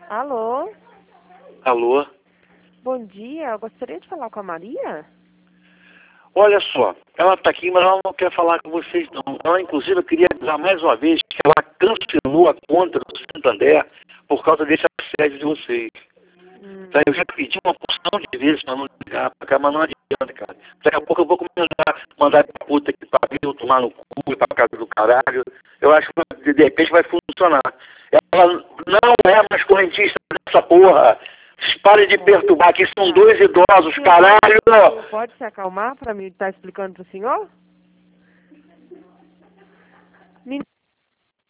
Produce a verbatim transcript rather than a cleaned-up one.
Alô? Alô? Bom dia, eu gostaria de falar com a Maria? Olha só, ela está aqui, mas ela não quer falar com vocês não. Ela, inclusive, eu queria avisar mais uma vez que ela cancelou a conta do Santander por causa desse assédio de vocês. Hum. Então, eu já pedi uma porção de vezes para não ligar para cá, mas não adianta, cara. Daqui a pouco eu vou começar a mandar pra puta que pariu, tomar no cu, pra casa do caralho. Eu acho que de repente vai funcionar. Ela não é mais correntista dessa porra. Pare de perturbar, aqui são dois idosos, caralho! Pode se acalmar para me estar explicando para o senhor?